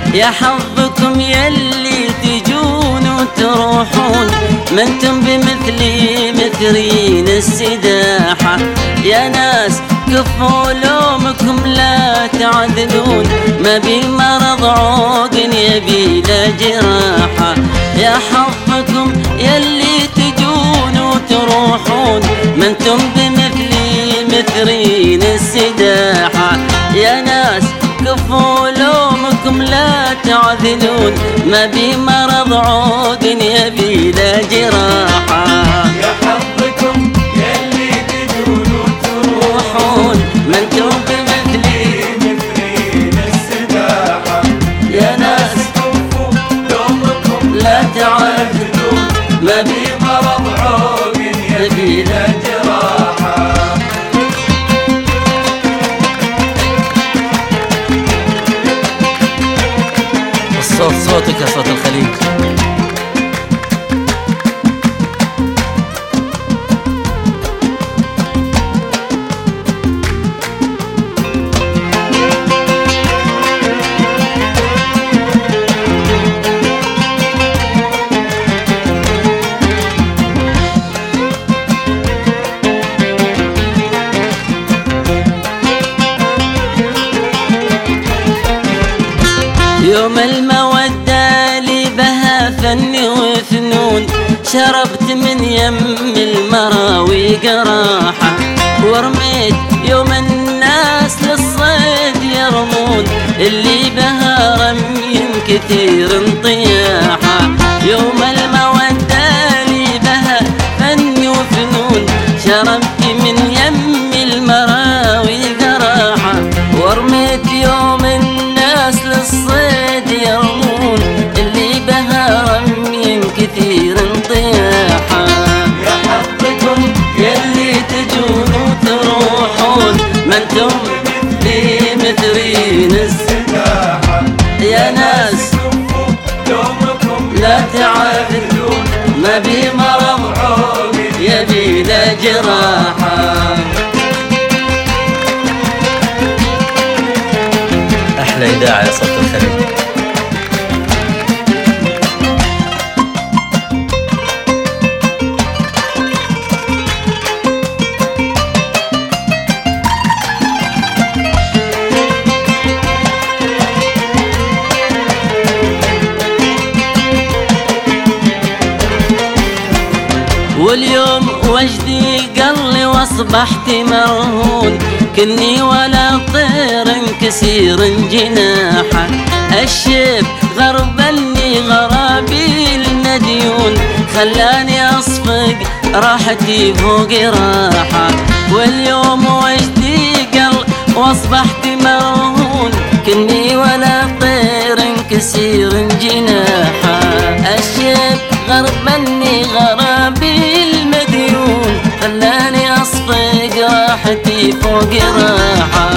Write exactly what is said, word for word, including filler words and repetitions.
يا حظكم يلي تجون وتروحون، ما انتم بمثلي مثرين السداحة. يا ناس كفوا لومكم لا تعذلون، ما بي مرض عوق يبي لا جراحة. يا حظكم يلي تجون وتروحون، ما انتم بمثلي مثرين السداحة. يا ناس كفوا لومكم لا تعذلون، ما بي مرض عود يبي لا جراحة. يا حظكم يلي تجون وتروحون، ما انتم بمثلي مثرين السداحة. يا ناس كفوا لومكم لا تعذلون، ما بي مرض عوق يبي لا جراحة. الصوت صوتك يا صوت الخليج. يوم المودة لي بها فن وفنون، شربت من يم المراوي قراحة، ورميت يوم الناس للصيد يرمون، اللي بها رمي كثير طياحة. يوم المودة لي بها فن وفنون، شربت من يم المراوي قراحة، ورميت يوم الناس للصيد يرمون، اللي بها رمي كثير طياحة. يا حظكم يلي تجون وتروحون، ما انتم لي مثرين السداحة. يا ناس كفوا لومكم لا تعذلون، ما بي مرض عوق يبي لا جراحة. أحلى إذاعة يا صوت الخليج. واليوم وجدي قلي واصبحت مرهون، كني ولا طير كسير جناحه. الشيب غربلني غرابي المديون، خلاني اصفق راحتي فوق راحه. واليوم وجدي قل واصبحت مرهون، كني ولا طير كسير جناحه. الشيب غربلني غرابي المديون، خلاني اصفق راحتي فوق راحه.